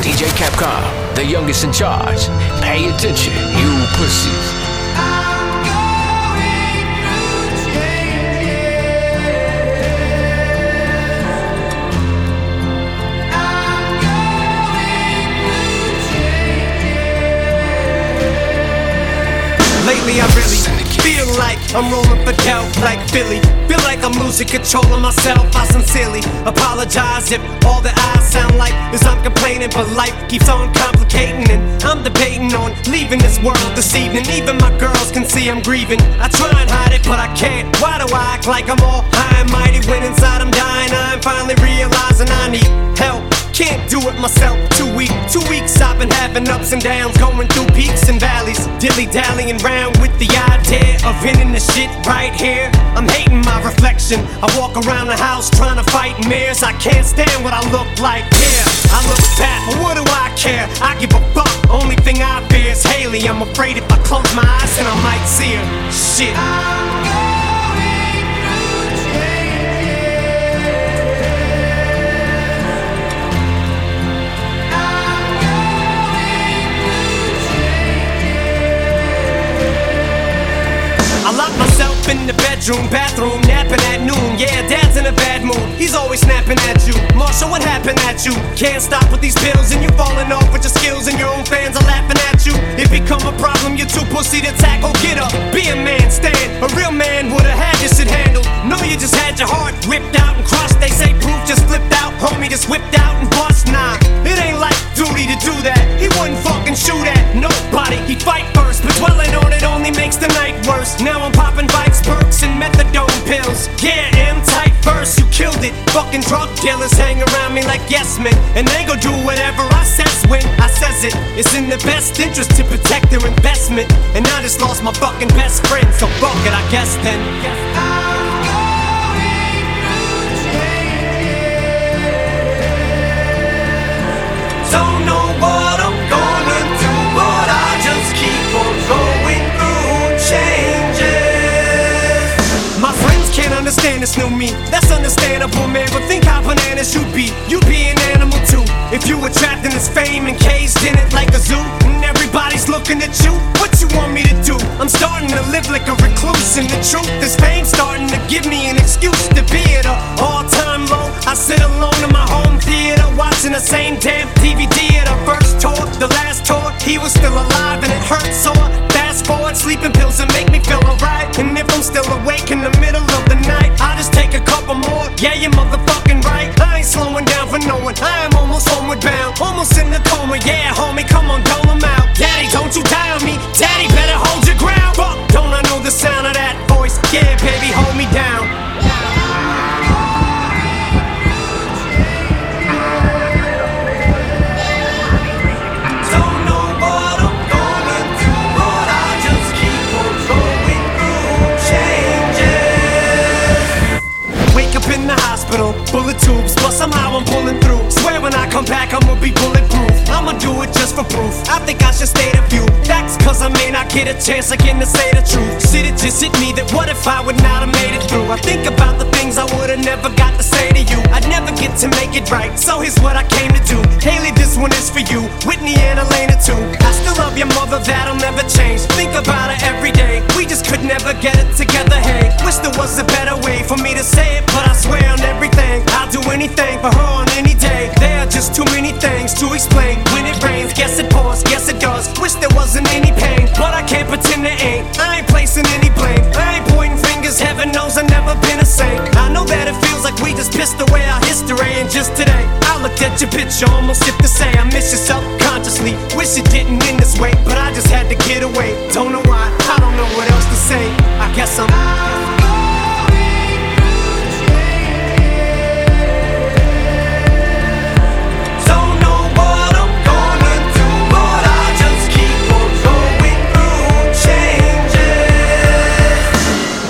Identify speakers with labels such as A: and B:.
A: DJ Capcom, the youngest in charge. Pay attention, you pussies.
B: Lately I really feel like I'm rolling for dough like Philly. Feel like I'm losing control of myself. I sincerely apologize if all that I sound like is I'm complaining, but life keeps on complicating, and I'm debating on leaving this world this evening. Even my girls can see I'm grieving. I try and hide it, but I can't. Why do I act like I'm all high and mighty when inside I'm dying? I'm finally realizing I need help. Can't do it myself, too weak. 2 weeks I've been having ups and downs, going through peaks and valleys, dilly-dallying round with the idea of ending the shit right here. I'm hating my reflection. I walk around the house trying to fight mirrors. I can't stand what I look like. Yeah, I look fat, but what do I care? I give a fuck. Only thing I fear is Haley. I'm afraid if I close my eyes then I might see her. Shit. I lock myself in the bathroom, napping at noon. Yeah, Dad's in a bad mood, he's always snapping at you. Marshall, what happened at you? Can't stop with these pills and you falling off with your skills, and your own fans are laughing at you. It become a problem, you're too pussy to tackle. Get up, be a man, stand. A real man would've had this shit handled. No, you just had your heart ripped out and crushed. They say proof just flipped out, homie just whipped out and bust. Nah, it ain't like duty to do that. He wouldn't fucking shoot at nobody, he'd fight first, but dwelling on it only makes the night worse. Now I'm popping Vikes, perks, and methadone pills. Yeah, M-type verse, you killed it. Fucking drug dealers hang around me like yes men, and they gon' do whatever I says when I says it. It's in their best interest to protect their investment, and I just lost my fucking best friend, so fuck it, I guess then. Don't know what I'm gonna do, but I just keep on going through changes. My friends can't understand this new me, that's understandable, man. But think how bananas you'd be an animal too. If you were trapped in this fame and caged in it like a zoo, and everybody's looking at you, what you want me to do? I'm starting to live like a recluse, and the truth is fame's starting to give me an excuse to be at an all-time low. I sit alone in my home theater, watching the same damn DVD at our first tour, the last tour. He was still alive and it hurt sore. Fast forward, sleeping pills that make me feel alright. And if I'm still awake in the middle of the night, I'll just take a couple more. Yeah, you're motherfucking right, I ain't slowing down for no one. I am almost homeward bound, almost in the coma. Yeah, homie, come on, dole 'em out. Daddy, don't you die on me. Daddy, better hold your ground. Fuck, don't I know the sound of that voice? Yeah, baby, hold me down. In the hospital, bullet tubes, but somehow I'm pulling through. Swear when I come back I'ma be bulletproof. I'ma do it just for proof. I think I should state a few facts, cause I may not get a chance again to say the truth. Shit, it just hit me that what if I would not have made it through? I think about the things I would've never got to say to you. I'd never get to make it right, so here's what I came to do. Haley, this one is for you, Whitney and Elena too. I still love your mother, that'll never change. Think about her every day, we just could never get it together, hey. Wish there was a better way for me to say it, but I swear on everything, I'll do anything for her on any day. There are just too many things to explain. When it rains, guess it pours, guess it does. Wish there wasn't any pain, but I can't pretend there ain't. I ain't placing any blame, I ain't pointing fingers, heaven knows I've never been a saint. I know that it feels like we just pissed away our history, and just today I looked at your picture, almost hit to say I miss you self-consciously. Wish it didn't end this way, but I